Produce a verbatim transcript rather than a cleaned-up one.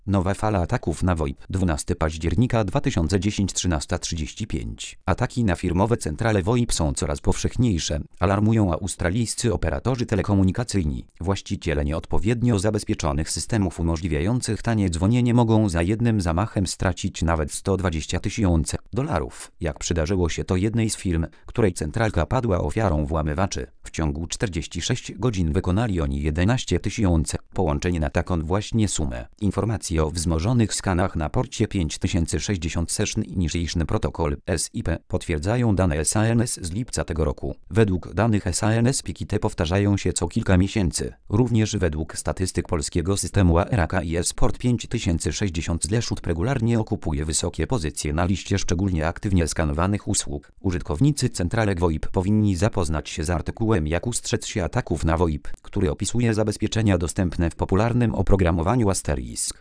Nowa fala ataków na VoIP. dwunastego października dwa tysiące dziesiątego, trzynasta trzydzieści pięć. Ataki na firmowe centrale VoIP są coraz powszechniejsze, alarmują australijscy operatorzy telekomunikacyjni. Właściciele nieodpowiednio zabezpieczonych systemów umożliwiających tanie dzwonienie mogą za jednym zamachem stracić nawet sto dwadzieścia tysięcy dolarów, jak przydarzyło się to jednej z firm, której centralka padła ofiarą włamywaczy. W ciągu czterdziestu sześciu godzin wykonali oni jedenaście tysięcy połączeń na taką właśnie sumę. Informacje o wzmożonych skanach na porcie pięć tysięcy sześćdziesiąt Session Initiation Protocol S I P potwierdzają dane S A N S z lipca tego roku. Według danych S A N S piki te powtarzają się co kilka miesięcy. Również według statystyk polskiego systemu A R A K I S-Port pięć tysięcy sześćdziesiąt regularnie okupuje wysokie pozycje na liście szczególnie aktywnie skanowanych usług. Użytkownicy centralek VoIP powinni zapoznać się z artykułem Jak ustrzec się ataków na VoIP, który opisuje zabezpieczenia dostępne w popularnym oprogramowaniu Asterisk.